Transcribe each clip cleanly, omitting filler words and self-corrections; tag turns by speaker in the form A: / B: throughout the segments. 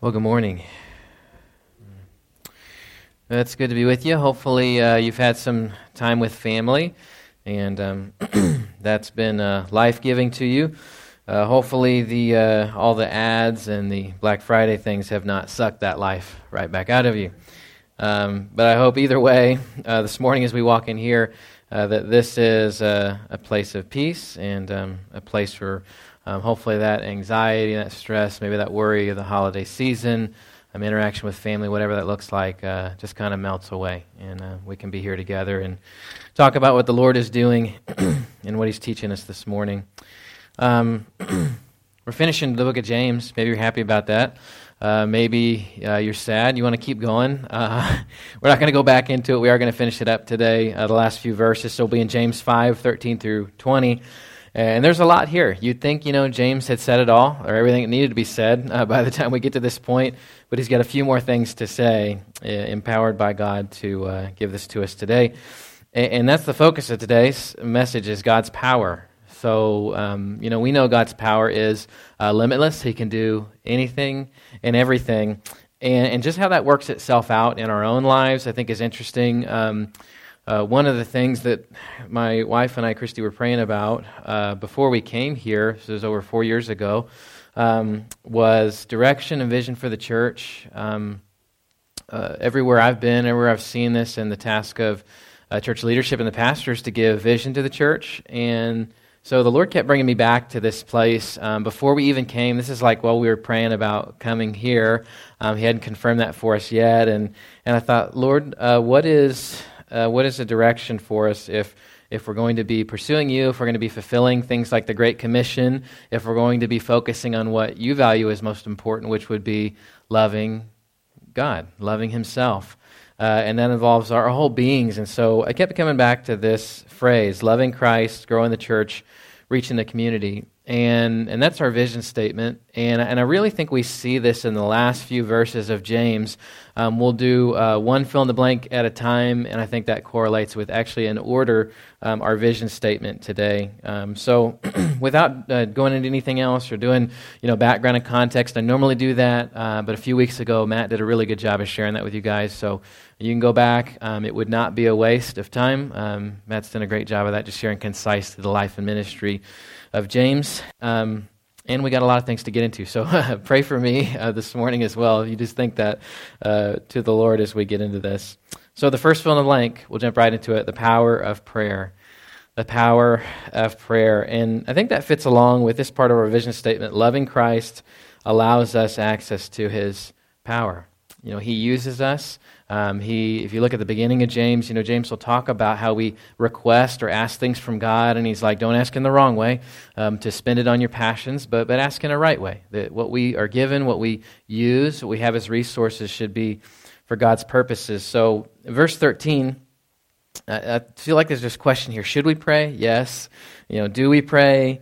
A: Well, good morning. It's good to be with you. Hopefully, you've had some time with family, and that's been life-giving to you. Hopefully, all the ads and the Black Friday things have not sucked that life right back out of you. But I hope either way, this morning as we walk in here, that this is a place of peace and a place where hopefully that anxiety, that stress, maybe that worry of the holiday season, interaction with family, whatever that looks like, just kind of melts away. And we can be here together and talk about what the Lord is doing and what He's teaching us this morning. We're finishing the book of James. Maybe you're happy about that. Maybe you're sad. You want to keep going. We're not going to go back into it. We are going to finish it up today. The last few verses. So we'll be in James 5, 13 through 20. And there's a lot here. You'd think, James had said it all, or everything that needed to be said by the time we get to this point. But he's got a few more things to say, empowered by God to give this to us today. And that's the focus of today's message, is God's power. So, we know God's power is limitless. He can do anything and everything. And just how that works itself out in our own lives, I think, is interesting. One of the things that my wife and I, Christy, were praying about before we came here, this was over 4 years ago, was direction and vision for the church. Everywhere I've been, everywhere I've seen this, and the task of church leadership and the pastors to give vision to the church. And so the Lord kept bringing me back to this place. Before we even came, this is like while we were praying about coming here. He hadn't confirmed that for us yet. And I thought, Lord, what is the direction for us if we're going to be pursuing you, if we're going to be fulfilling things like the Great Commission, if we're going to be focusing on what you value as most important, which would be loving God, loving Himself. And that involves our whole beings. And so I kept coming back to this phrase, loving Christ, growing the church, reaching the community. And that's our vision statement. And I really think we see this in the last few verses of James. We'll do one fill in the blank at a time, and I think that correlates with actually in order our vision statement today. So without going into anything else or doing background and context, I normally do that, but a few weeks ago Matt did a really good job of sharing that with you guys. So you can go back. It would not be a waste of time. Matt's done a great job of that, just sharing concise to the life and ministry of James. And we got a lot of things to get into, so pray for me this morning as well. You just think that to the Lord as we get into this. So the first fill in the blank, we'll jump right into it, the power of prayer. The power of prayer. And I think that fits along with this part of our vision statement. Loving Christ allows us access to His power. He uses us. If you look at the beginning of James, James will talk about how we request or ask things from God, and he's like, don't ask in the wrong way, to spend it on your passions, but ask in a right way. That what we are given, what we use, what we have as resources should be for God's purposes. So, verse 13, I feel like there's this question here. Should we pray? Yes. Do we pray?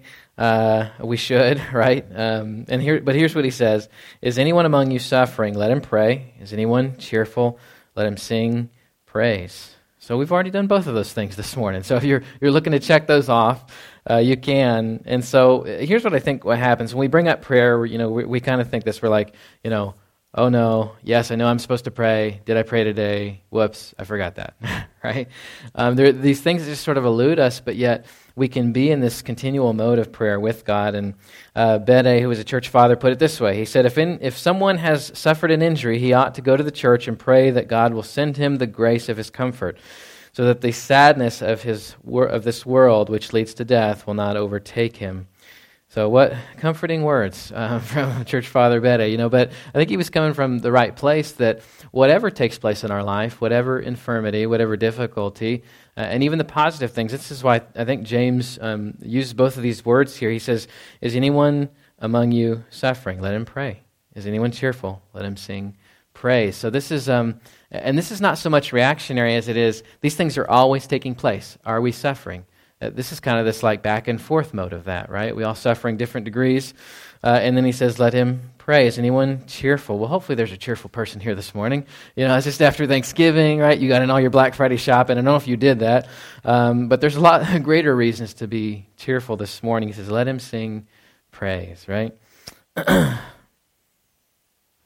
A: We should, right? But here's what he says: is anyone among you suffering? Let him pray. Is anyone cheerful? Let him sing praise. So we've already done both of those things this morning. So if you're looking to check those off, you can. And so here's what I think what happens when we bring up prayer. We kind of think this. We're like, oh no, yes, I know I'm supposed to pray. Did I pray today? Whoops, I forgot that, right? These things just sort of elude us, but yet we can be in this continual mode of prayer with God. And Bede, who was a church father, put it this way. He said, if someone has suffered an injury, he ought to go to the church and pray that God will send him the grace of His comfort, so that the sadness of this world, which leads to death, will not overtake him. So what comforting words from Church Father Bede, but I think he was coming from the right place, that whatever takes place in our life, whatever infirmity, whatever difficulty, and even the positive things, this is why I think James uses both of these words here. He says, is anyone among you suffering? Let him pray. Is anyone cheerful? Let him sing praise. So this is, and this is not so much reactionary as it is, these things are always taking place. Are we suffering? This is kind of this like back and forth mode of that, right? We all suffering different degrees. And then he says, let him pray. Is anyone cheerful? Well, hopefully there's a cheerful person here this morning. It's just after Thanksgiving, right? You got in all your Black Friday shopping. I don't know if you did that. But there's a lot greater reasons to be cheerful this morning. He says, let him sing praise, right?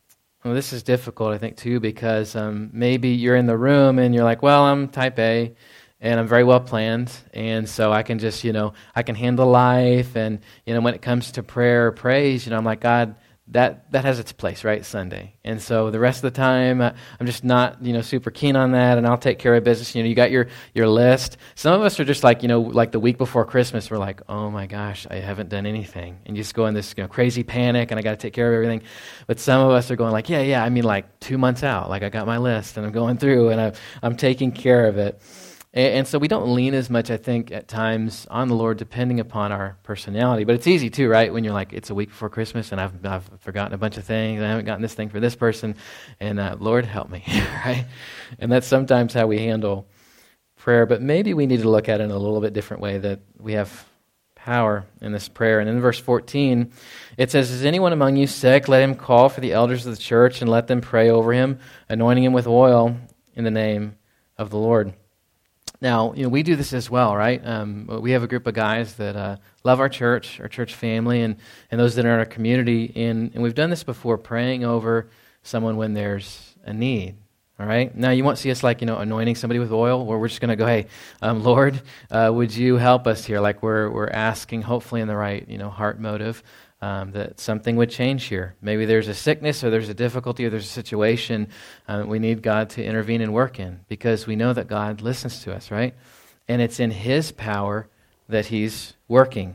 A: Well, this is difficult, I think, too, because maybe you're in the room and you're like, well, I'm type A, and I'm very well planned, and so I can just, I can handle life, and, when it comes to prayer or praise, I'm like, God, that has its place, right, Sunday. And so the rest of the time, I'm just not, super keen on that, and I'll take care of business. You got your list. Some of us are just like, like the week before Christmas, we're like, oh my gosh, I haven't done anything. And you just go in this crazy panic, and I got to take care of everything. But some of us are going like, yeah, I mean like 2 months out, like I got my list, and I'm going through, and I'm taking care of it. And so we don't lean as much, I think, at times on the Lord, depending upon our personality. But it's easy too, right? When you're like, it's a week before Christmas, and I've forgotten a bunch of things, and I haven't gotten this thing for this person, and Lord, help me, right? And that's sometimes how we handle prayer. But maybe we need to look at it in a little bit different way, that we have power in this prayer. And in verse 14, it says, is anyone among you sick? Let him call for the elders of the church, and let them pray over him, anointing him with oil in the name of the Lord. Now, we do this as well, right? We have a group of guys that love our church family, and those that are in our community, and we've done this before, praying over someone when there's a need, all right? Now, you won't see us like, anointing somebody with oil, where we're just going to go, hey, Lord, would you help us here? Like we're asking, hopefully in the right, heart motive, that something would change here. Maybe there's a sickness, or there's a difficulty, or there's a situation we need God to intervene and work in, because we know that God listens to us, right? And it's in His power that He's working.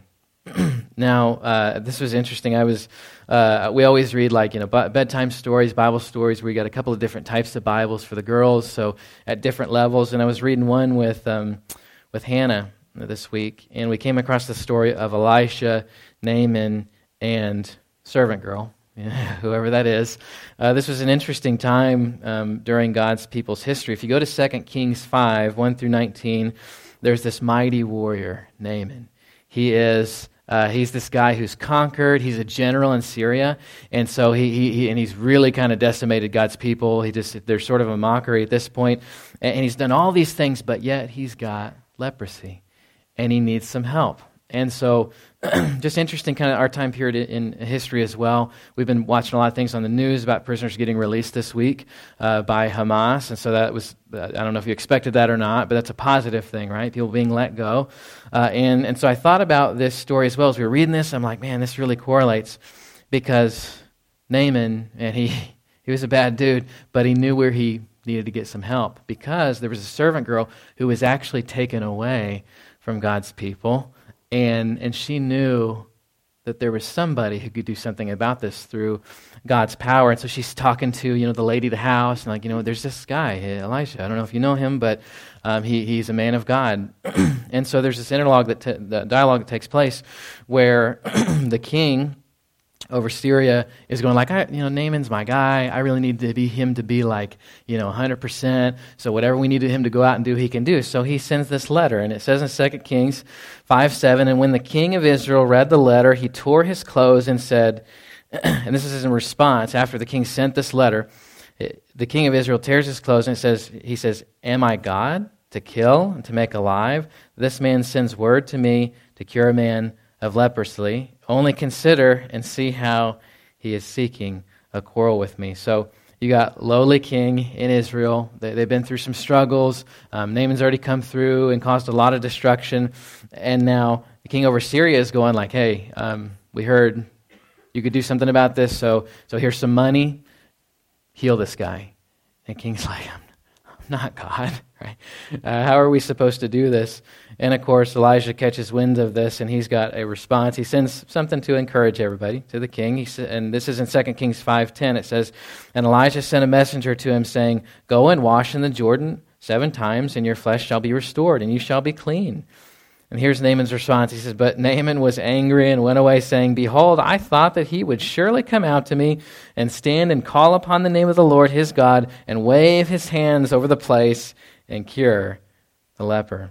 A: Now, this was interesting. We always read like, bedtime stories, Bible stories, where you got a couple of different types of Bibles for the girls, so at different levels. And I was reading one with Hannah this week, and we came across the story of Elisha, Naaman, and servant girl, whoever that is. This was an interesting time during God's people's history. If you go to 2 Kings 5, 1 through 19, there's this mighty warrior, Naaman. He's this guy who's conquered. He's a general in Syria, and so he's really kind of decimated God's people. There's sort of a mockery at this point, and he's done all these things, but yet he's got leprosy, and he needs some help. And so, just interesting kind of our time period in history as well. We've been watching a lot of things on the news about prisoners getting released this week by Hamas. And so that was, I don't know if you expected that or not, but that's a positive thing, right? People being let go. And so I thought about this story as well. As we were reading this, I'm like, man, this really correlates, because Naaman, and he was a bad dude, but he knew where he needed to get some help, because there was a servant girl who was actually taken away from God's people. And she knew that there was somebody who could do something about this through God's power. And so she's talking to, the lady of the house, and like, there's this guy, Elisha. I don't know if you know him, but he's a man of God. And so there's this dialogue that takes place where the king over Syria is going like, Naaman's my guy. I really need him to be like, 100%. So whatever we need him to go out and do, he can do. So he sends this letter, and it says in 2 Kings 5:7, and when the king of Israel read the letter, he tore his clothes and said, and this is in response, after the king sent this letter, the king of Israel tears his clothes, and he says, am I God to kill and to make alive? This man sends word to me to cure a man of leprosy. Only consider and see how he is seeking a quarrel with me. So you got lowly king in Israel. They've been through some struggles. Naaman's already come through and caused a lot of destruction. And now the king over Syria is going like, hey, we heard you could do something about this, so here's some money. Heal this guy. And king's like, I'm not God, right? How are we supposed to do this? And of course, Elijah catches wind of this, and he's got a response. He sends something to encourage everybody to the king. And this is in 2 Kings 5:10. It says, and Elijah sent a messenger to him, saying, go and wash in the Jordan 7 times, and your flesh shall be restored, and you shall be clean. And here's Naaman's response. He says, but Naaman was angry and went away, saying, behold, I thought that he would surely come out to me and stand and call upon the name of the Lord his God and wave his hands over the place and cure the leper.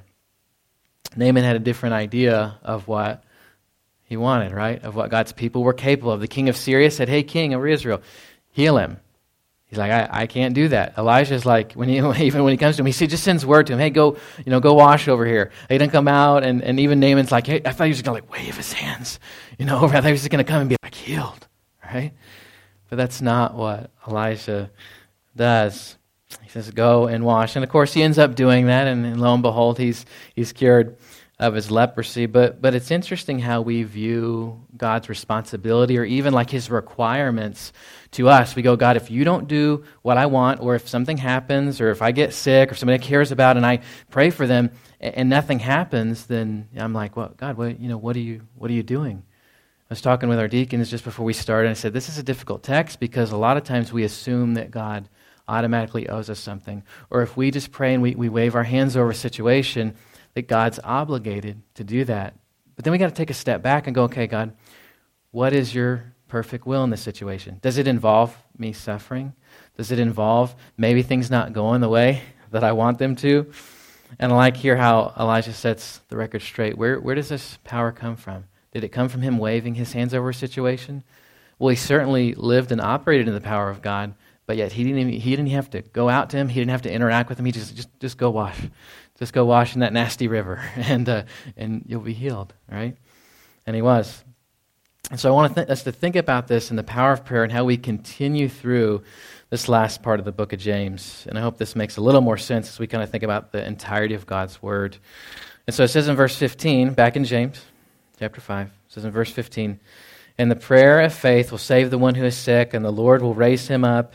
A: Naaman had a different idea of what he wanted, right? Of what God's people were capable of. The king of Syria said, hey, king over Israel, heal him. He's like, I can't do that. Elijah's like, even when he comes to him, he just sends word to him, hey, go wash over here. He doesn't come out, and even Naaman's like, hey, I thought he was going to wave his hands, over. I thought he was just going to come and be like healed, right? But that's not what Elijah does. He says, go and wash. And of course, he ends up doing that, and lo and behold, he's cured of his leprosy. But it's interesting how we view God's responsibility, or even like his requirements to us. We go, God, if you don't do what I want, or if something happens, or if I get sick, or somebody cares about, and I pray for them, and nothing happens, then I'm like, well, God, what are you doing? I was talking with our deacons just before we started, and I said, this is a difficult text because a lot of times we assume that God automatically owes us something. Or if we just pray and we wave our hands over a situation, that God's obligated to do that. But then we got to take a step back and go, okay, God, what is your perfect will in this situation? Does it involve me suffering? Does it involve maybe things not going the way that I want them to? And I like here how Elijah sets the record straight. Where does this power come from? Did it come from him waving his hands over a situation? Well, he certainly lived and operated in the power of God, but yet he didn't have to go out to him. He didn't have to interact with him. He just go wash. Just go wash in that nasty river, and you'll be healed, right? And he was. And so I want us to think about this and the power of prayer and how we continue through this last part of the book of James. And I hope this makes a little more sense as we kind of think about the entirety of God's word. And so it says in verse 15, back in James chapter 5, it says in verse 15, and the prayer of faith will save the one who is sick, and the Lord will raise him up,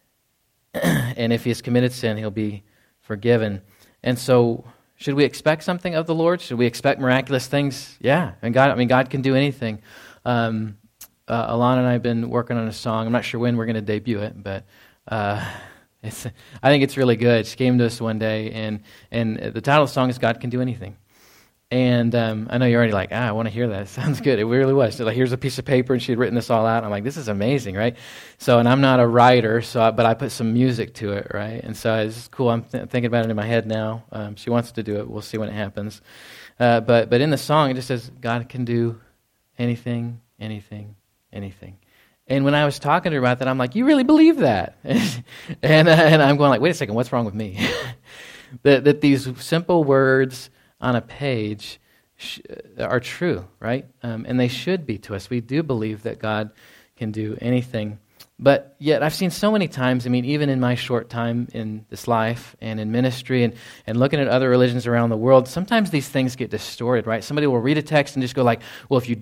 A: and if he has committed sin, he'll be forgiven. And so, should we expect something of the Lord? Should we expect miraculous things? Yeah, and God can do anything. Alana and I have been working on a song. I'm not sure when we're going to debut it, but I think it's really good. She came to us one day, and the title of the song is "God Can Do Anything." And I know you're already like, I want to hear that. It sounds good. It really was. So, like, here's a piece of paper, and she had written this all out. I'm like, this is amazing, right? So, and I'm not a writer, but I put some music to it, right? And so it's cool. I'm thinking about it in my head now. She wants to do it. We'll see when it happens. But in the song, it just says, God can do anything, anything, anything. And when I was talking to her about that, I'm like, you really believe that? and I'm going like, wait a second, what's wrong with me? that these simple words on a page are true, right? And they should be to us. We do believe that God can do anything. But yet I've seen so many times, even in my short time in this life and in ministry and looking at other religions around the world, sometimes these things get distorted, right? Somebody will read a text and just go like, well, if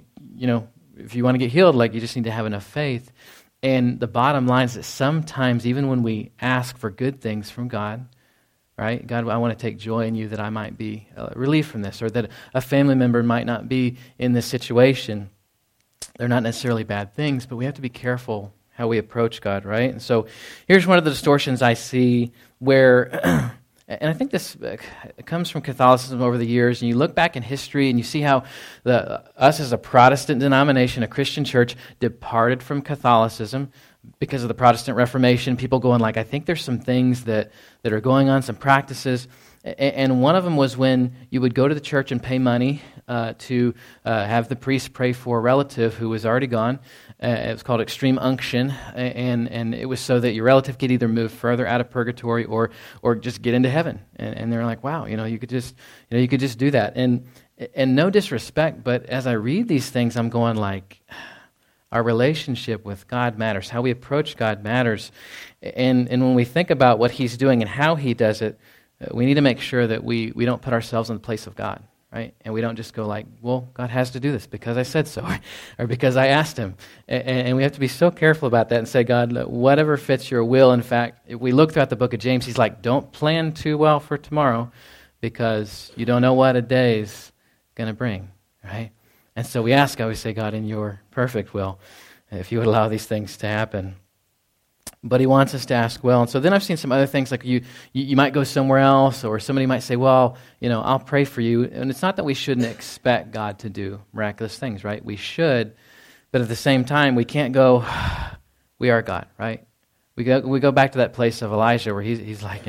A: you want to get healed, like, you just need to have enough faith. And the bottom line is that sometimes, even when we ask for good things from God, right? God, I want to take joy in you that I might be relieved from this, or that a family member might not be in this situation. They're not necessarily bad things, but we have to be careful how we approach God, right? And so here's one of the distortions I see where, and I think this comes from Catholicism over the years, and you look back in history and you see how us as a Protestant denomination, a Christian church, departed from Catholicism because of the Protestant Reformation. People going like, I think there's some things that are going on, some practices. And one of them was when you would go to the church and pay money to have the priest pray for a relative who was already gone. It was called extreme unction, and it was so that your relative could either move further out of purgatory or just get into heaven. And they're like, wow, you could just do that. And no disrespect, but as I read these things, I'm going like, our relationship with God matters. How we approach God matters. And when we think about what He's doing and how He does it, we need to make sure that we don't put ourselves in the place of God, right? And we don't just go like, well, God has to do this because I said so, or because I asked Him. And we have to be so careful about that and say, God, whatever fits your will. In fact, if we look throughout the book of James, he's like, don't plan too well for tomorrow because you don't know what a day's going to bring, right? And so we ask God, we say, God, in your perfect will, if you would allow these things to happen. But He wants us to ask well. And so then I've seen some other things, like you might go somewhere else, or somebody might say, well, I'll pray for you. And it's not that we shouldn't expect God to do miraculous things, right? We should, but at the same time, we can't go, we are God, right? We go back to that place of Elijah where he's like,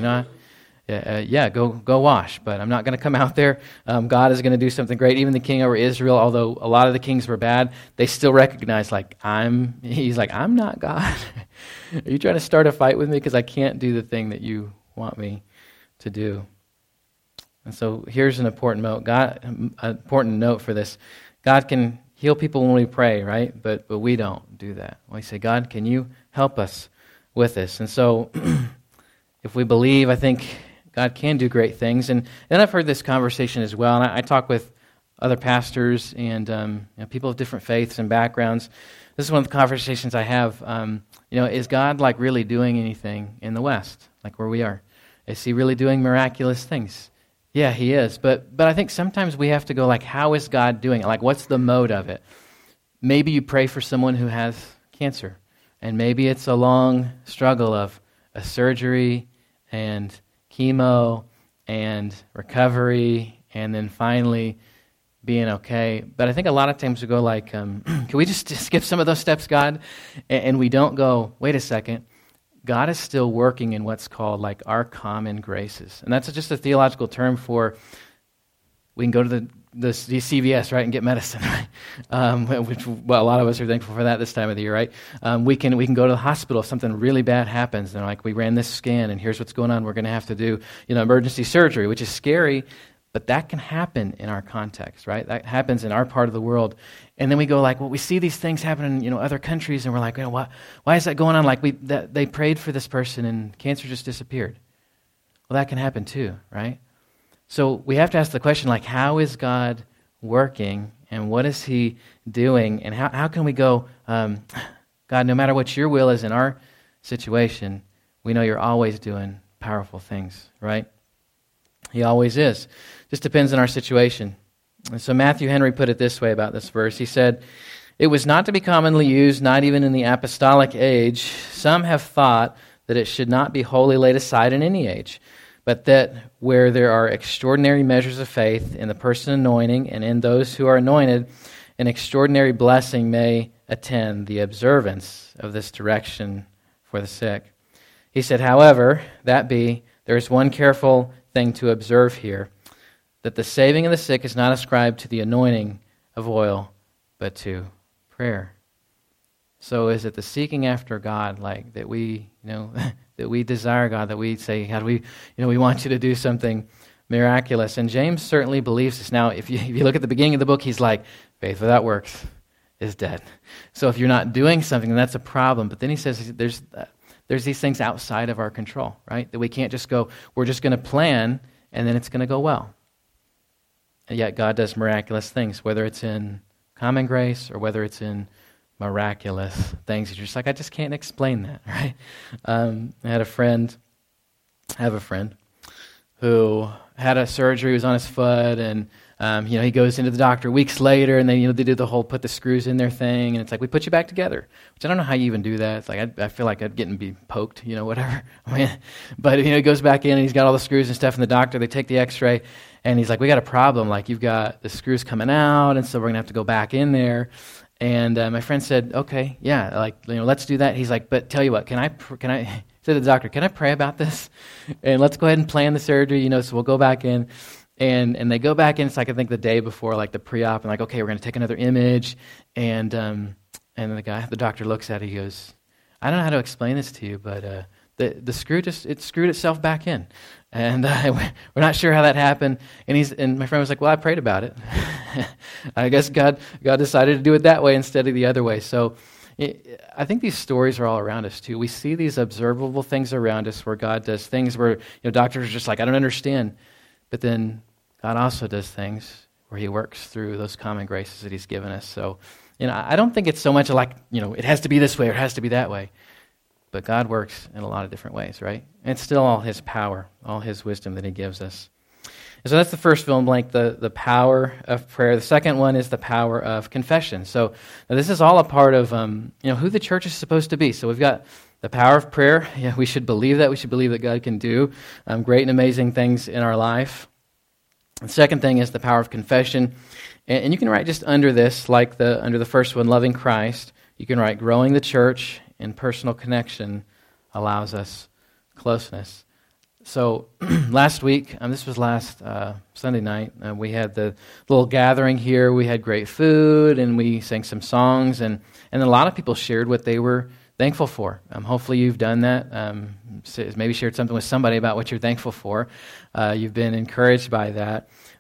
A: go wash, but I'm not going to come out there. God is going to do something great. Even the king over Israel, although a lot of the kings were bad, they still recognize, he's like, I'm not God. Are you trying to start a fight with me? Because I can't do the thing that you want me to do. And so here's an important note for this. God can heal people when we pray, right? But we don't do that? We say, God, can you help us with this? And so if we believe, I think God can do great things. And then I've heard this conversation as well, and I talk with other pastors and people of different faiths and backgrounds. This is one of the conversations I have. Is God like really doing anything in the West, like where we are? Is he really doing miraculous things? Yeah, he is. But I think sometimes we have to go like, how is God doing it? Like, what's the mode of it? Maybe you pray for someone who has cancer, and maybe it's a long struggle of a surgery and chemo and recovery and then finally being okay. But I think a lot of times we go like, can we just skip some of those steps, God? And we don't go, wait a second, God is still working in what's called like our common graces. And that's just a theological term for, we can go to the CVS, right, and get medicine, right? Which, well, a lot of us are thankful for that this time of the year, right? We can go to the hospital if something really bad happens. And like, we ran this scan, and here's what's going on. We're going to have to do, emergency surgery, which is scary, but that can happen in our context, right? That happens in our part of the world. And then we go like, well, we see these things happen in, other countries, and we're like, why is that going on? Like, they prayed for this person, and cancer just disappeared. Well, that can happen too, right? So we have to ask the question, like, how is God working, and what is he doing, and how can we go, God, no matter what your will is in our situation, we know you're always doing powerful things, right? He always is. Just depends on our situation. And so Matthew Henry put it this way about this verse. He said, "It was not to be commonly used, not even in the apostolic age. Some have thought that it should not be wholly laid aside in any age, but that where there are extraordinary measures of faith in the person anointing and in those who are anointed, an extraordinary blessing may attend the observance of this direction for the sick." He said, however, that be, there is one careful thing to observe here, that the saving of the sick is not ascribed to the anointing of oil, but to prayer. So is it the seeking after God, like that we, that we desire God, that we say, God, we want you to do something miraculous. And James certainly believes this. Now, if you look at the beginning of the book, he's like, faith without works is dead. So if you're not doing something, then that's a problem. But then he says there's these things outside of our control, right? That we can't just go, we're just going to plan, and then it's going to go well. And yet God does miraculous things, whether it's in common grace or whether it's in miraculous things. You're just like, I just can't explain that, right? I have a friend who had a surgery, was on his foot, and he goes into the doctor weeks later, and then they do the whole put the screws in their thing, and it's like, we put you back together, which I don't know how you even do that. It's like I feel like I'd get and be poked, whatever. But he goes back in, and he's got all the screws and stuff, and the doctor, they take the X-ray, and he's like, we got a problem. Like, you've got the screws coming out, and so we're gonna have to go back in there. And my friend said, okay, yeah, let's do that. He's like, but tell you what, can I said to the doctor, can I pray about this? And let's go ahead and plan the surgery, so we'll go back in. And they go back in, it's like I think the day before, like the pre-op, and like, okay, we're going to take another image. And the doctor looks at it, he goes, I don't know how to explain this to you, but the screw it screwed itself back in. And we're not sure how that happened. And my friend was like, well, I prayed about it. I guess God decided to do it that way instead of the other way. So I think these stories are all around us too. We see these observable things around us where God does things where doctors are just like, I don't understand. But then God also does things where he works through those common graces that he's given us. So, I don't think it's so much like, it has to be this way or it has to be that way. But God works in a lot of different ways, right? And it's still all his power, all his wisdom that he gives us. And so that's the first fill in blank, the power of prayer. The second one is the power of confession. So now this is all a part of who the church is supposed to be. So we've got the power of prayer. Yeah, we should believe that. We should believe that God can do great and amazing things in our life. The second thing is the power of confession. And you can write just under this, like under the first one, loving Christ, you can write growing the church in personal connection allows us closeness. So last week, this was last Sunday night, we had the little gathering here. We had great food, and we sang some songs, and a lot of people shared what they were thankful for. Hopefully you've done that. Maybe shared something with somebody about what you're thankful for. You've been encouraged by that.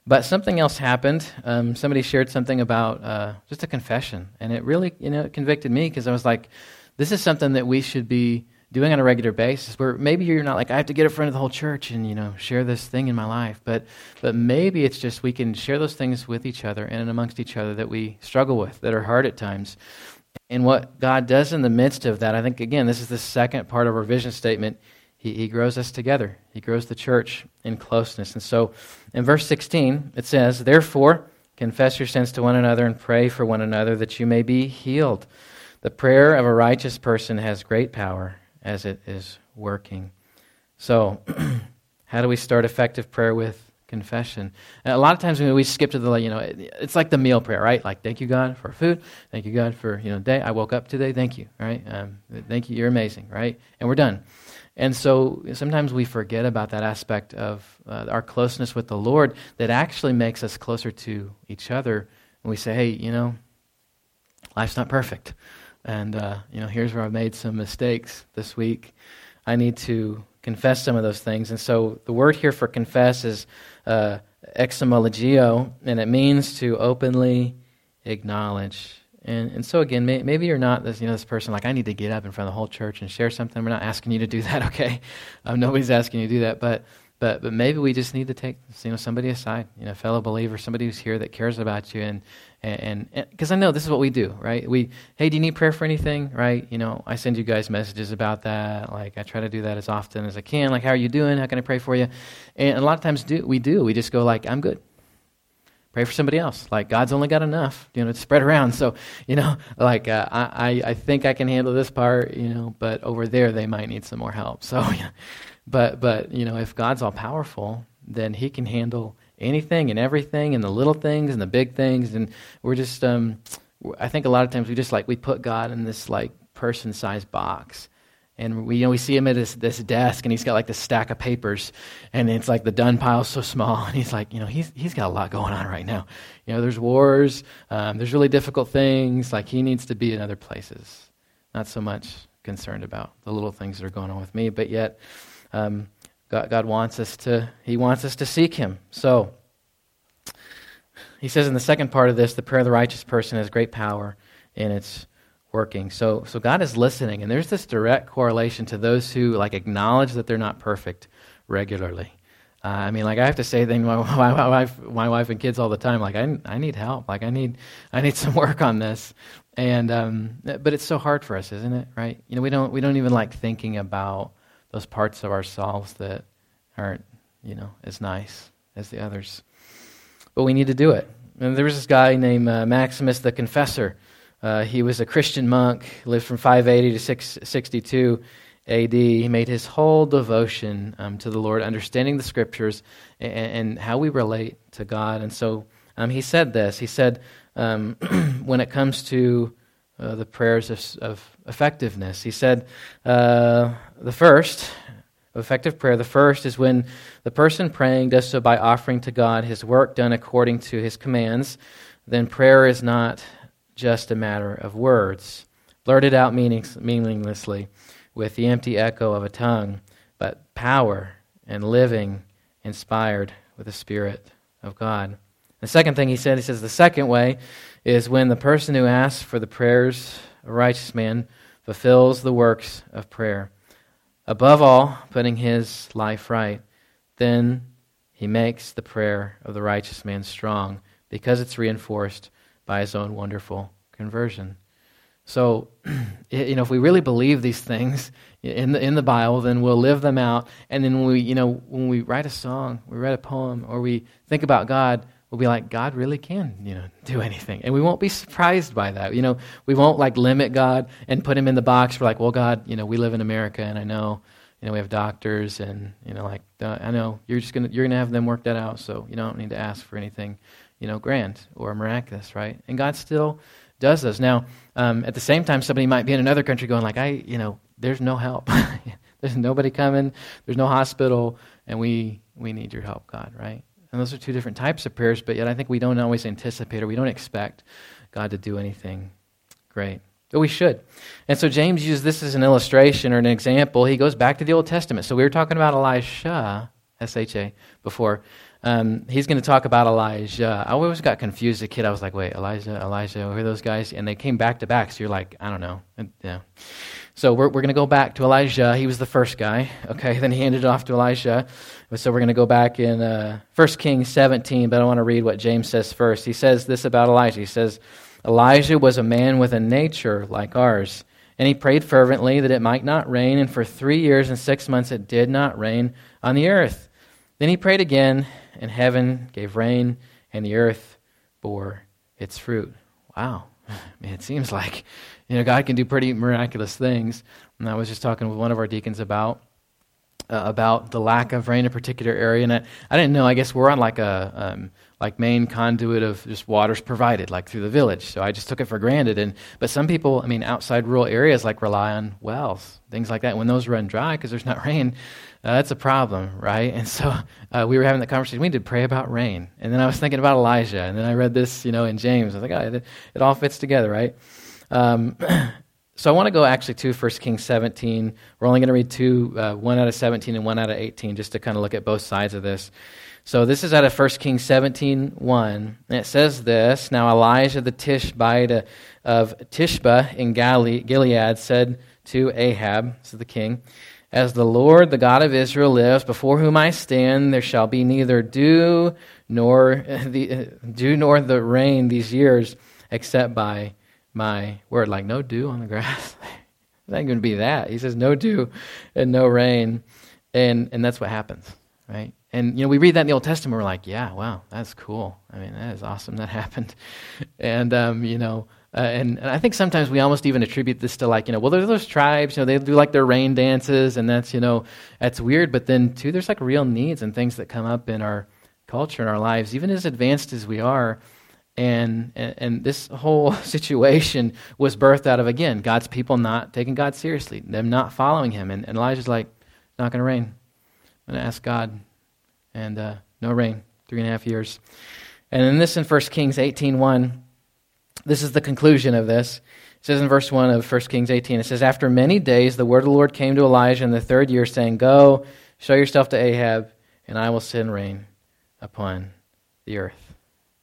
A: But something else happened. Somebody shared something about just a confession, and it really, it convicted me because I was like, this is something that we should be doing on a regular basis, where maybe you're not like, I have to get in front of the whole church and, share this thing in my life. But maybe it's just we can share those things with each other and amongst each other that we struggle with, that are hard at times. And what God does in the midst of that, I think, again, this is the second part of our vision statement. He grows us together. He grows the church in closeness. And so in verse 16, it says, therefore, confess your sins to one another and pray for one another that you may be healed. The prayer of a righteous person has great power as it is working. So, how do we start effective prayer with confession? And a lot of times when we skip to the, it's like the meal prayer, right? Like, thank you, God, for food. Thank you, God, for, day. I woke up today. Thank you, right? Thank you. You're amazing, right? And we're done. And so sometimes we forget about that aspect of our closeness with the Lord that actually makes us closer to each other. And we say, hey, life's not perfect. And, here's where I've made some mistakes this week. I need to confess some of those things. And so the word here for confess is exomologio, and it means to openly acknowledge. And so again, maybe you're not this person like, I need to get up in front of the whole church and share something. We're not asking you to do that, okay? Nobody's asking you to do that. But maybe we just need to take somebody aside, fellow believer, somebody who's here that cares about you, and because I know this is what we do, right? Hey, do you need prayer for anything, right? I send you guys messages about that. Like I try to do that as often as I can. Like, how are you doing? How can I pray for you? And a lot of times we just go like, I'm good. Pray for somebody else. Like, God's only got enough, to spread around. So, I think I can handle this part, but over there they might need some more help. So, but if God's all powerful, then He can handle anything and everything, and the little things and the big things. And we're just, I think a lot of times we put God in this like person-sized box. And we see him at this desk, and he's got like this stack of papers, and it's like the done pile's so small, and he's like, he's got a lot going on right now. There's wars, there's really difficult things. Like, he needs to be in other places, not so much concerned about the little things that are going on with me. But yet, God wants us to. He wants us to seek Him. So he says in the second part of this, the prayer of the righteous person has great power, and it's working. So God is listening, and there's this direct correlation to those who acknowledge that they're not perfect regularly. I have to say things to my wife and kids all the time. Like, I need help. Like, I need some work on this. And but it's so hard for us, isn't it? Right? We don't even like thinking about those parts of ourselves that aren't as nice as the others. But we need to do it. And there was this guy named Maximus the Confessor. He was a Christian monk, lived from 580 to 662 AD. He made his whole devotion to the Lord, understanding the Scriptures and how we relate to God. And so he said this. He said, when it comes to the prayers of effectiveness, he said, the first effective prayer, the first is when the person praying does so by offering to God his work done according to His commands. Then prayer is not just a matter of words, blurted out meaninglessly with the empty echo of a tongue, but power and living, inspired with the Spirit of God. The second thing he says the second way is when the person who asks for the prayers of a righteous man fulfills the works of prayer, above all, putting his life right. Then he makes the prayer of the righteous man strong because it's reinforced by his own wonderful conversion. So, if we really believe these things in the Bible, then we'll live them out. And then when we write a song, we write a poem, or we think about God, we'll be like, God really can, do anything. And we won't be surprised by that. We won't limit God and put Him in the box. We're like, well, God, we live in America, and I know, we have doctors, and I know you're gonna have them work that out. So you don't need to ask for anything, grand or miraculous, right? And God still does those. Now, at the same time, somebody might be in another country going like, there's no help. There's nobody coming. There's no hospital, and we need your help, God, right? And those are two different types of prayers, but yet I think we don't always anticipate or we don't expect God to do anything great. But we should. And so James used this as an illustration or an example. He goes back to the Old Testament. So we were talking about Elisha, S-H-A, before. He's going to talk about Elijah. I always got confused as a kid. I was like, wait, Elijah, who are those guys? And they came back to back, so you're like, I don't know. Yeah. So we're going to go back to Elijah. He was the first guy, okay? Then he handed it off to Elisha. So we're going to go back in 1 Kings 17, but I want to read what James says first. He says this about Elijah. He says, Elijah was a man with a nature like ours, and he prayed fervently that it might not rain, and for 3 years and 6 months it did not rain on the earth. Then he prayed again, and heaven gave rain, and the earth bore its fruit. Wow. I mean, it seems like, God can do pretty miraculous things. And I was just talking with one of our deacons about the lack of rain in a particular area, and I didn't know. I guess we're on like a main conduit of just waters provided, like through the village. So I just took it for granted. But some people, outside rural areas, like rely on wells, things like that. When those run dry because there's not rain, that's a problem, right? And so we were having the conversation. We need to pray about rain. And then I was thinking about Elijah, and then I read this, in James. I was like, it all fits together, right? So I want to go actually to 1 Kings 17. We're only going to read two, one out of 17 and one out of 18, just to kind of look at both sides of this. So this is out of 1 Kings 17:1, and it says this, Now Elijah the Tishbite of Tishba in Gilead said to Ahab, this is the king, As the Lord, the God of Israel, lives, before whom I stand, there shall be neither dew nor the rain these years, except by my word. Like no dew on the grass. It ain't going to be that. He says no dew and no rain, and that's what happens, right? And, we read that in the Old Testament, we're like, yeah, wow, that's cool. That is awesome that happened. And, and I think sometimes we almost even attribute this to like, well, there's those tribes, they do like their rain dances, and that's, that's weird. But then, too, there's like real needs and things that come up in our culture and our lives, even as advanced as we are. And this whole situation was birthed out of, again, God's people not taking God seriously, them not following him. And Elijah's like, it's not going to rain. I'm going to ask God. And no rain, 3.5 years. And then this in 1 Kings 18:1, this is the conclusion of this. It says in verse 1 of 1 Kings 18, it says, After many days the word of the Lord came to Elijah in the 3rd year, saying, Go, show yourself to Ahab, and I will send rain upon the earth.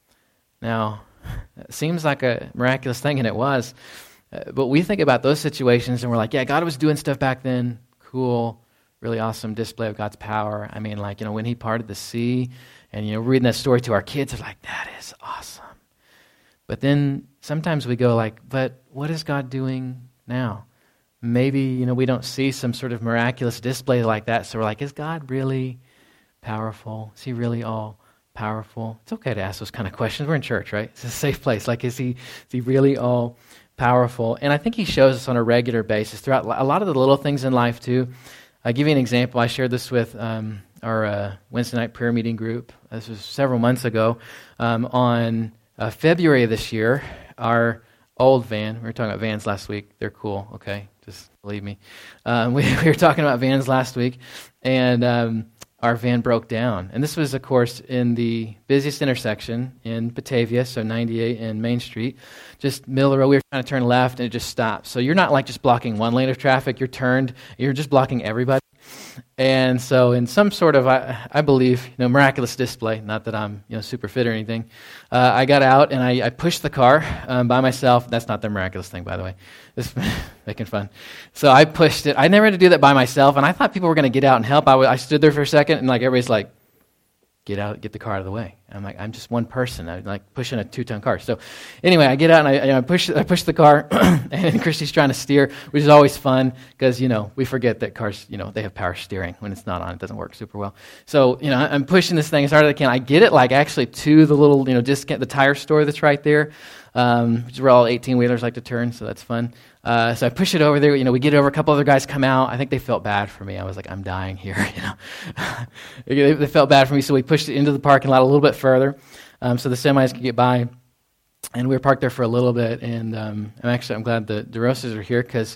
A: Now, it seems like a miraculous thing, and it was. But we think about those situations, and we're like, yeah, God was doing stuff back then. Cool. Really awesome display of God's power. When he parted the sea, and, we're reading that story to our kids, they're like, that is awesome. But then sometimes we go like, but what is God doing now? Maybe, we don't see some sort of miraculous display like that, so we're like, is God really powerful? Is he really all powerful? It's okay to ask those kind of questions. We're in church, right? It's a safe place. Like, is he really all powerful? And I think he shows us on a regular basis throughout a lot of the little things in life, too. I'll give you an example. I shared this with our Wednesday night prayer meeting group. This was several months ago. On February of this year, our old van, we were talking about vans last week. They're cool, okay? Just believe me. We were talking about vans last week, and our van broke down. And this was, of course, in the busiest intersection in Batavia, so 98 and Main Street, just middle of the road. We were trying to turn left, and it just stopped. So you're not like just blocking one lane of traffic. You're just blocking everybody. And so in some sort of, I believe, miraculous display, not that I'm super fit or anything, I got out and I pushed the car by myself. That's not the miraculous thing, by the way. This making fun. So I pushed it. I never had to do that by myself, and I thought people were going to get out and help. I stood there for a second, and like everybody's like, get the car out of the way. I'm like, I'm just one person. I'm like pushing a 2-ton car. So anyway, I get out and I push the car, and Christy's trying to steer, which is always fun because, we forget that cars, they have power steering. When it's not on, it doesn't work super well. So, I'm pushing this thing as hard as I can. I get it like actually to the little, discount, the tire store that's right there, which is where all 18-wheelers like to turn, so that's fun. So I push it over there. We get over. A couple other guys come out. I think they felt bad for me. I was like, I'm dying here. They felt bad for me, so we pushed it into the parking lot a little bit further, so the semis could get by. And we were parked there for a little bit. And I'm glad the DeRosas are here because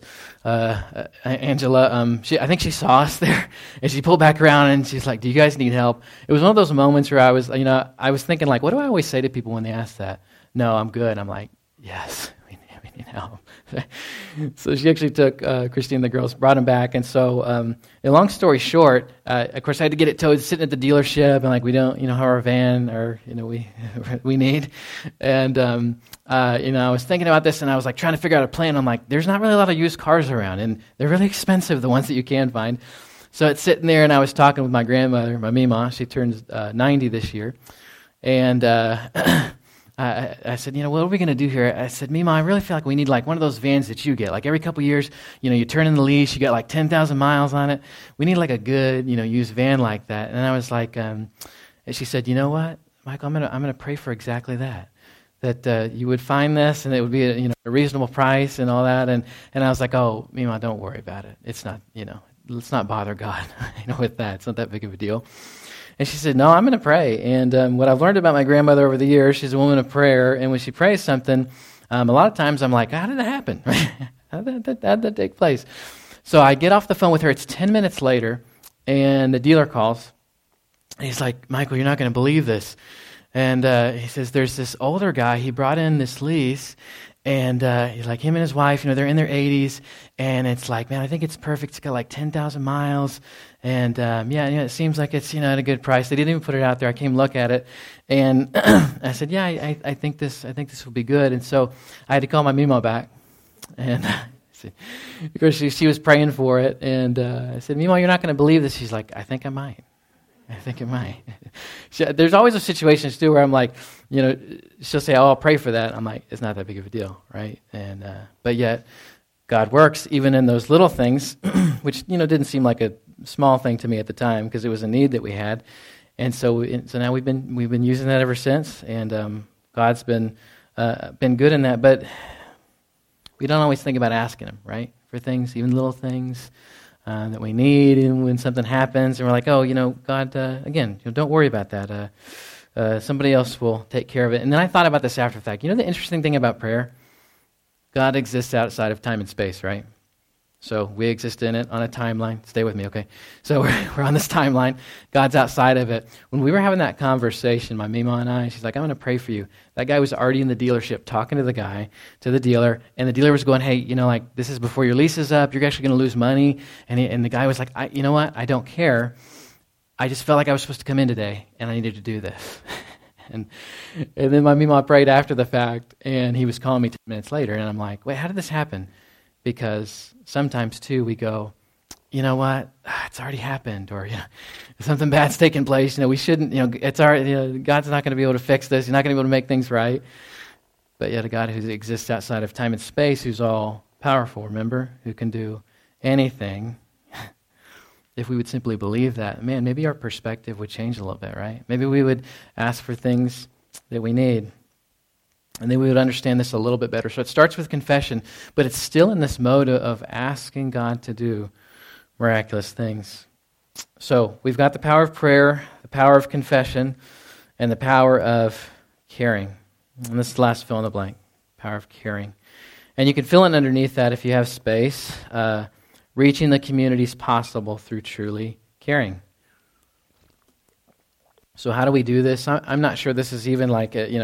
A: Angela, I think she saw us there, and she pulled back around and she's like, "Do you guys need help?" It was one of those moments where I was thinking like, what do I always say to people when they ask that? No, I'm good. I'm like, yes. We So she actually took Christine and the girls, brought him back. And so, long story short, of course, I had to get it towed, sitting at the dealership, and we don't, have our van, or, we need. And, I was thinking about this, and I was trying to figure out a plan. I'm there's not really a lot of used cars around, and they're really expensive, the ones that you can find. So it's sitting there, and I was talking with my grandmother, my Mima. She turns 90 this year. And I said, what are we going to do here? I said, Mima, I really feel like we need one of those vans that you get. Every couple of years, you turn in the lease, you get 10,000 miles on it. We need a good, used van like that. And I was and she said, you know what, Michael, I'm gonna pray for exactly that. That you would find this, and it would be a reasonable price and all that. And I was oh, Mima, don't worry about it. It's not, let's not bother God with that. It's not that big of a deal. And she said, no, I'm going to pray. And what I've learned about my grandmother over the years, she's a woman of prayer. And when she prays something, a lot of times I'm how did that happen? How did that take place? So I get off the phone with her. It's 10 minutes later, and the dealer calls. And he's like, Michael, you're not going to believe this. And he says, there's this older guy. He brought in this lease. And he's him and his wife, they're in their 80s, and it's man, I think it's perfect. It's got 10,000 miles, and it seems like it's at a good price. They didn't even put it out there. I came look at it, and I said, yeah, I think this will be good. And so I had to call my Mimo back, and of course she was praying for it, and I said, Mimo, you're not going to believe this. She's like, I think I might. I think it might. There's always those situations, too, where I'm she'll say, oh, I'll pray for that. I'm it's not that big of a deal, right? And but yet, God works even in those little things, which, didn't seem like a small thing to me at the time, because it was a need that we had. And so now we've been using that ever since, and God's been good in that. But we don't always think about asking Him, right, for things, even little things that we need, and when something happens, and we're oh, God, again, don't worry about that. Somebody else will take care of it. And then I thought about this after the fact. The interesting thing about prayer? God exists outside of time and space, right? So we exist in it on a timeline. Stay with me, okay? So we're on this timeline. God's outside of it. When we were having that conversation, my Mima and I, she's I'm going to pray for you. That guy was already in the dealership talking to the dealer, and the dealer was going, hey, this is before your lease is up. You're actually going to lose money. And the guy was you know what? I don't care. I just felt like I was supposed to come in today, and I needed to do this. and then my Mima prayed after the fact, and he was calling me 10 minutes later, and I'm wait, how did this happen? Because sometimes, too, we go, you know what, it's already happened, or something bad's taken place. We shouldn't, it's already, God's not going to be able to fix this. He's not going to be able to make things right. But yet a God who exists outside of time and space, who's all powerful, remember, who can do anything. If we would simply believe that, man, maybe our perspective would change a little bit, right? Maybe we would ask for things that we need. And then we would understand this a little bit better. So it starts with confession, but it's still in this mode of asking God to do miraculous things. So we've got the power of prayer, the power of confession, and the power of caring. And this is the last fill in the blank, power of caring. And you can fill in underneath that if you have space, reaching the communities possible through truly caring. So how do we do this? I'm not sure this is even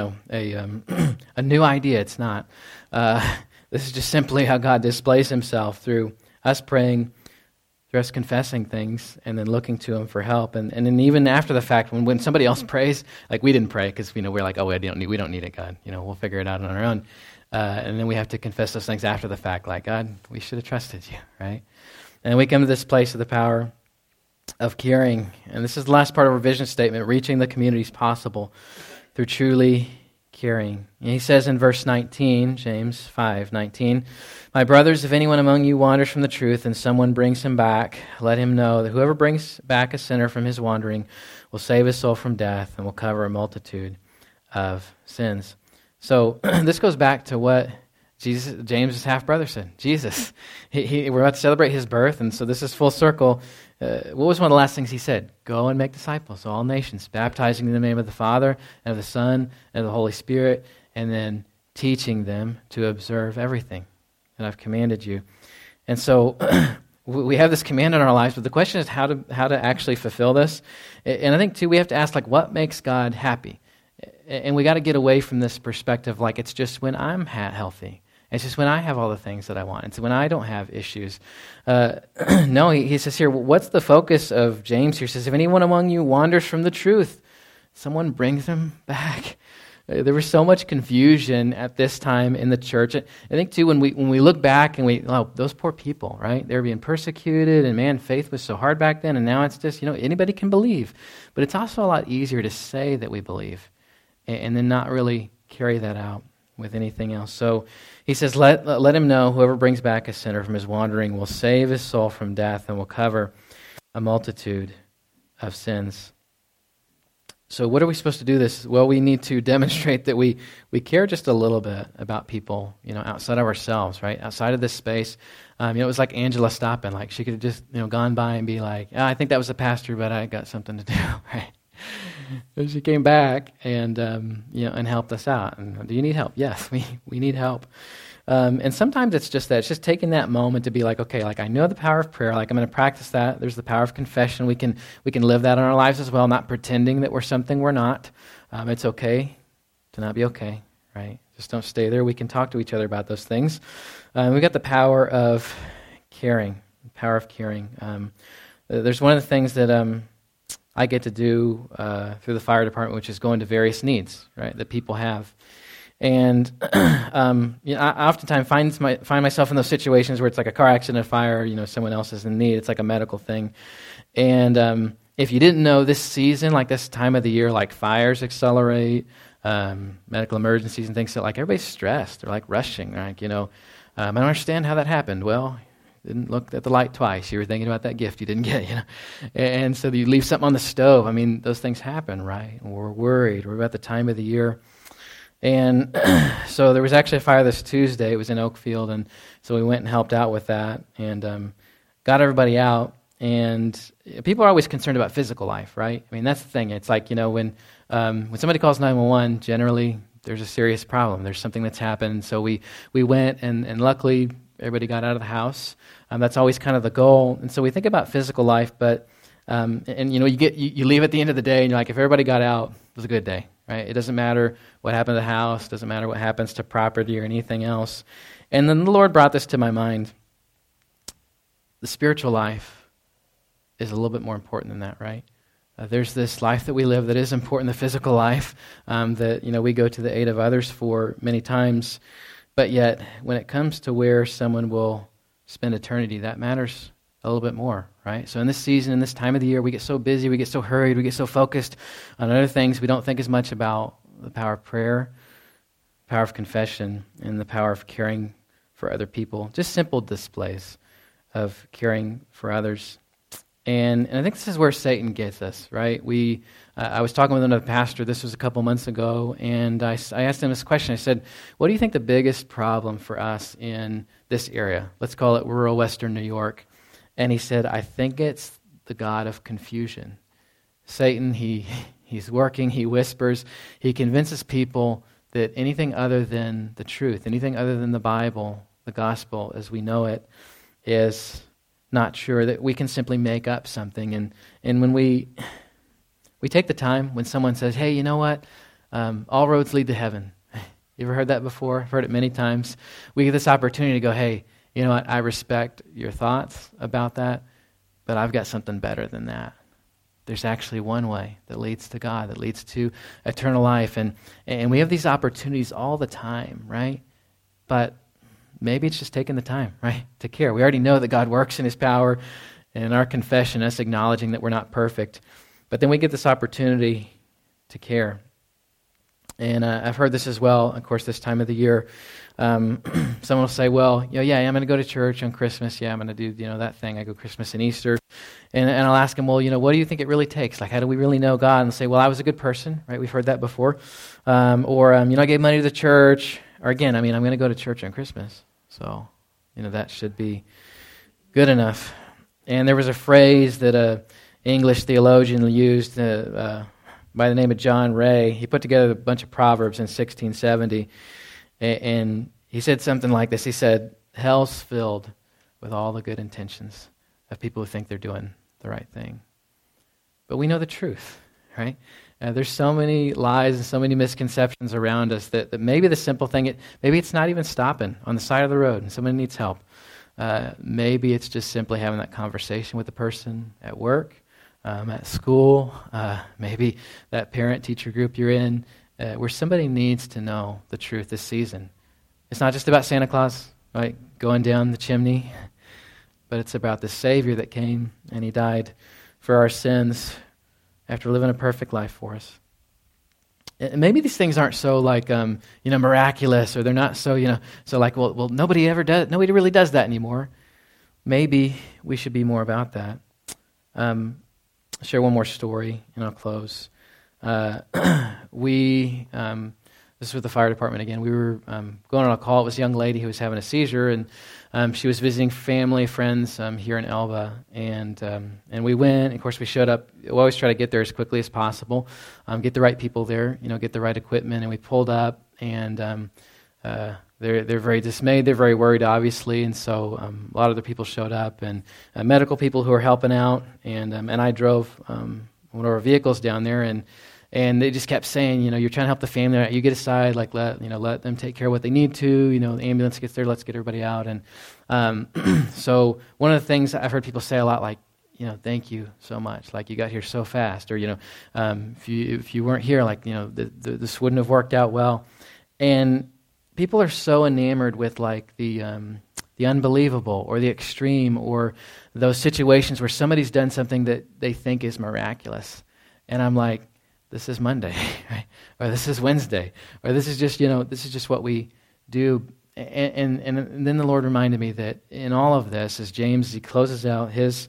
A: a new idea. It's not. This is just simply how God displays Himself through us praying, through us confessing things, and then looking to Him for help. And then even after the fact, when somebody else prays, we didn't pray because we're oh, we don't need it, God. We'll figure it out on our own. And then we have to confess those things after the fact, God, we should have trusted You, right? And we come to this place of the power of caring. And this is the last part of our vision statement, reaching the communities possible through truly caring. And he says in verse 19, James 5:19, "My brothers, if anyone among you wanders from the truth and someone brings him back, let him know that whoever brings back a sinner from his wandering will save his soul from death and will cover a multitude of sins." So this goes back to what James' half-brother said. Jesus. We're about to celebrate his birth, and so this is full circle. What was one of the last things he said? Go and make disciples of all nations, baptizing in the name of the Father, and of the Son, and of the Holy Spirit, and then teaching them to observe everything that I've commanded you. And so we have this command in our lives, but the question is how to actually fulfill this. And I think, too, we have to ask, what makes God happy? And we got to get away from this perspective it's just when I'm healthy. It's just when I have all the things that I want. It's when I don't have issues. No, he says here, what's the focus of James here? He says, if anyone among you wanders from the truth, someone brings them back. There was so much confusion at this time in the church. I think, too, when we look back and those poor people, right? They were being persecuted, and man, faith was so hard back then, and now it's just, anybody can believe. But it's also a lot easier to say that we believe and then not really carry that out with anything else. So he says, let him know whoever brings back a sinner from his wandering will save his soul from death and will cover a multitude of sins. So what are we supposed to do this? Well, we need to demonstrate that we care just a little bit about people, outside of ourselves, right? Outside of this space. It was like Angela Stoppin. Like she could have just, gone by and be like, I think that was a pastor, but I got something to do, right? And she came back and, and helped us out. And do you need help? Yes, we need help. And sometimes it's just that. It's just taking that moment to be like, okay, like I know the power of prayer. Like I'm going to practice that. There's the power of confession. We can live that in our lives as well, not pretending that we're something we're not. It's okay to not be okay, right? Just don't stay there. We can talk to each other about those things. We got the power of caring. There's one of the things that I get to do through the fire department, which is go into various needs, right, that people have. And I oftentimes find myself in those situations where it's like a car accident, a fire, someone else is in need. It's like a medical thing. And if you didn't know, this season, like this time of the year, like fires accelerate, medical emergencies and things, so like everybody's stressed. They're like rushing, like, I don't understand how that happened. Well, didn't look at the light twice. You were thinking about that gift you didn't get, And so you leave something on the stove. I mean, those things happen, right? We're worried. We're about the time of the year. And so there was actually a fire this Tuesday. It was in Oakfield, and so we went and helped out with that and got everybody out. And people are always concerned about physical life, right? I mean, that's the thing. It's like, when somebody calls 911, generally there's a serious problem. There's something that's happened. So we went, and luckily everybody got out of the house. That's always kind of the goal. And so we think about physical life, but you leave at the end of the day, and you're like, if everybody got out, it was a good day. Right? It doesn't matter what happened to the house, doesn't matter what happens to property or anything else. And then the Lord brought this to my mind. The spiritual life is a little bit more important than that, right? There's this life that we live that is important, the physical life, that we go to the aid of others for many times. But yet, when it comes to where someone will spend eternity, that matters a little bit more, right? So in this season, in this time of the year, we get so busy, we get so hurried, we get so focused on other things, we don't think as much about the power of prayer, power of confession, and the power of caring for other people. Just simple displays of caring for others. And I think this is where Satan gets us, right? I was talking with another pastor, this was a couple months ago, and I asked him this question. I said, what do you think the biggest problem for us in this area? Let's call it rural Western New York. And he said, I think it's the god of confusion. Satan, he's working, he whispers, he convinces people that anything other than the truth, anything other than the Bible, the gospel as we know it, is not true, that we can simply make up something. And when we take the time, when someone says, hey, you know what, all roads lead to heaven. You ever heard that before? I've heard it many times. We get this opportunity to go, hey, you know what, I respect your thoughts about that, but I've got something better than that. There's actually one way that leads to God, that leads to eternal life. And we have these opportunities all the time, right? But maybe it's just taking the time, right, to care. We already know that God works in his power, and in our confession, us acknowledging that we're not perfect. But then we get this opportunity to care. And I've heard this as well, of course, this time of the year. Someone will say, well, yeah, I'm going to go to church on Christmas. Yeah, I'm going to do, that thing. I go Christmas and Easter. And I'll ask them, well, what do you think it really takes? Like, how do we really know God? And they'll say, well, I was a good person, right? We've heard that before. I gave money to the church. Or again, I'm going to go to church on Christmas. So, that should be good enough. And there was a phrase that an English theologian used by the name of John Ray. He put together a bunch of Proverbs in 1670. And he said something like this. He said, hell's filled with all the good intentions of people who think they're doing the right thing. But we know the truth, right? There's so many lies and so many misconceptions around us that maybe the simple thing, maybe it's not even stopping on the side of the road and somebody needs help. Maybe it's just simply having that conversation with the person at work, at school, maybe that parent-teacher group you're in, where somebody needs to know the truth this season. It's not just about Santa Claus, right, going down the chimney, but it's about the Savior that came and he died for our sins after living a perfect life for us. And maybe these things aren't so miraculous, or they're not so, well, nobody really does that anymore. Maybe we should be more about that. I'll share one more story and I'll close. This is with the fire department again. We were going on a call. It was a young lady who was having a seizure, and she was visiting family, friends here in Elba. And we went. Of course, we showed up. We always try to get there as quickly as possible, get the right people there, get the right equipment. And we pulled up, and they're very dismayed. They're very worried, obviously. And so a lot of the people showed up, and medical people who were helping out. And I drove one of our vehicles down there, and they just kept saying, you're trying to help the family. You get aside, let them take care of what they need to. The ambulance gets there, let's get everybody out. And so one of the things I've heard people say a lot, thank you so much. Like, you got here so fast. Or, if you weren't here, this wouldn't have worked out well. And people are so enamored with the unbelievable or the extreme, or those situations where somebody's done something that they think is miraculous. And I'm like, this is Monday, right? Or this is Wednesday, or this is just what we do. And then the Lord reminded me that in all of this, as James, he closes out his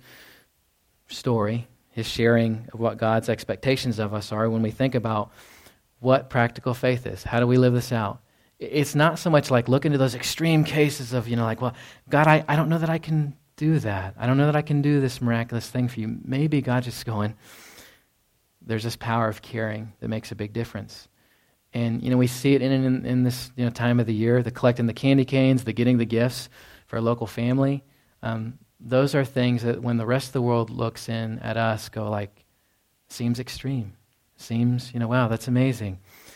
A: story, his sharing of what God's expectations of us are, when we think about what practical faith is, how do we live this out? It's not so much like look into those extreme cases of, well, God, I don't know that I can do that. I don't know that I can do this miraculous thing for you. Maybe God's just going, there's this power of caring that makes a big difference. And, we see it in this time of the year, the collecting the candy canes, the getting the gifts for a local family. Those are things that when the rest of the world looks in at us, go seems extreme. Seems, wow, that's amazing.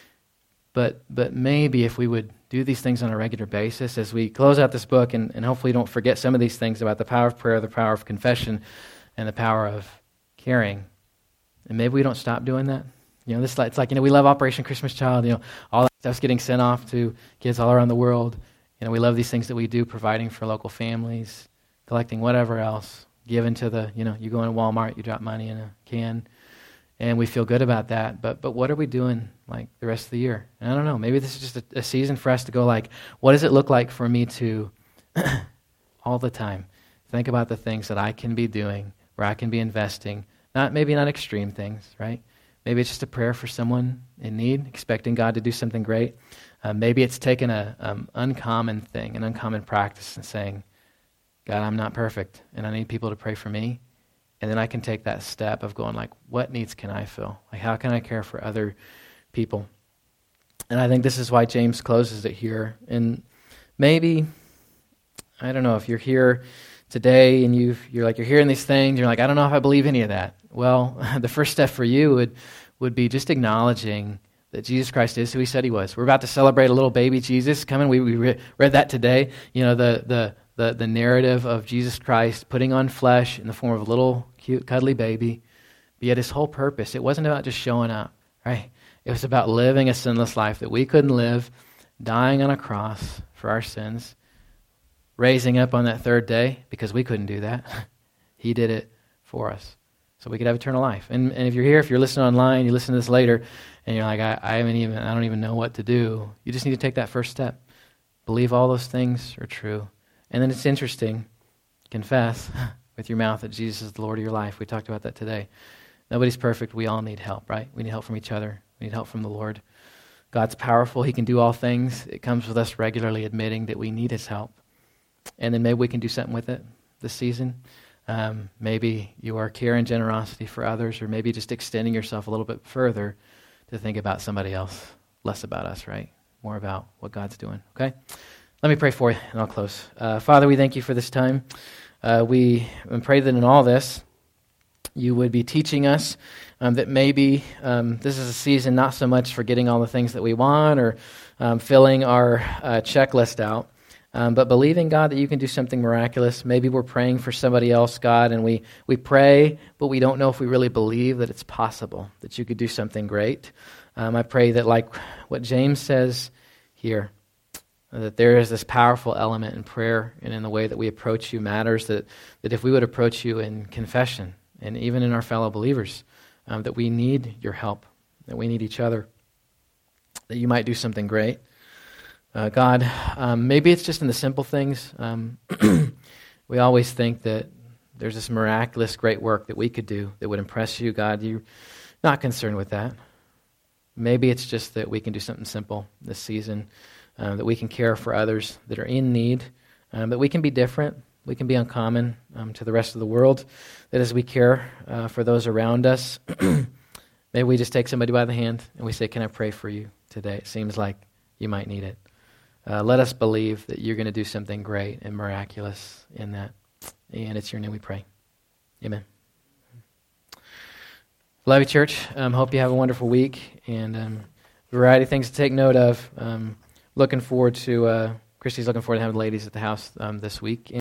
A: But maybe if we would do these things on a regular basis, as we close out this book, and hopefully don't forget some of these things about the power of prayer, the power of confession, and the power of caring. And maybe we don't stop doing that. It's like we love Operation Christmas Child. All that stuff's getting sent off to kids all around the world. We love these things that we do, providing for local families, collecting whatever else, giving to the, you go in Walmart, you drop money in a can, and we feel good about that. But what are we doing the rest of the year? And I don't know. Maybe this is just a season for us to go what does it look like for me to all the time think about the things that I can be doing, where I can be investing. Maybe not extreme things, right? Maybe it's just a prayer for someone in need, expecting God to do something great. Maybe it's taking an uncommon thing, an uncommon practice, and saying, God, I'm not perfect, and I need people to pray for me. And then I can take that step of going, what needs can I fill? How can I care for other people? And I think this is why James closes it here. And maybe, I don't know, if you're here today and you're hearing these things, you're I don't know if I believe any of that. Well, the first step for you would be just acknowledging that Jesus Christ is who he said he was. We're about to celebrate a little baby Jesus coming. We read that today. The narrative of Jesus Christ putting on flesh in the form of a little cute cuddly baby. But yet his whole purpose, it wasn't about just showing up, right? It was about living a sinless life that we couldn't live, dying on a cross for our sins, raising up on that third day because we couldn't do that. He did it for us so we could have eternal life. And if you're here, if you're listening online, you listen to this later, and you're I don't even know what to do. You just need to take that first step. Believe all those things are true. And then it's interesting, confess with your mouth that Jesus is the Lord of your life. We talked about that today. Nobody's perfect. We all need help, right? We need help from each other. We need help from the Lord. God's powerful. He can do all things. It comes with us regularly admitting that we need his help. And then maybe we can do something with it this season. Maybe you are care and generosity for others, or maybe just extending yourself a little bit further to think about somebody else, less about us, right? More about what God's doing, okay? Let me pray for you, and I'll close. Father, we thank you for this time. We pray that in all this, you would be teaching us that maybe this is a season not so much for getting all the things that we want or filling our checklist out, but believing, God, that you can do something miraculous. Maybe we're praying for somebody else, God, and we pray, but we don't know if we really believe that it's possible, that you could do something great. I pray that, like what James says here, that there is this powerful element in prayer and in the way that we approach you matters, that if we would approach you in confession and even in our fellow believers, that we need your help, that we need each other, that you might do something great. God, maybe it's just in the simple things. We always think that there's this miraculous great work that we could do that would impress you. God, you're not concerned with that. Maybe it's just that we can do something simple this season, that we can care for others that are in need, that we can be different, we can be uncommon to the rest of the world, that as we care for those around us, maybe we just take somebody by the hand and we say, can I pray for you today? It seems like you might need it. Let us believe that you're going to do something great and miraculous in that. And it's your name we pray. Amen. Love you, church. Hope you have a wonderful week, and a variety of things to take note of. Looking forward to, Christy's looking forward to having the ladies at the house this week.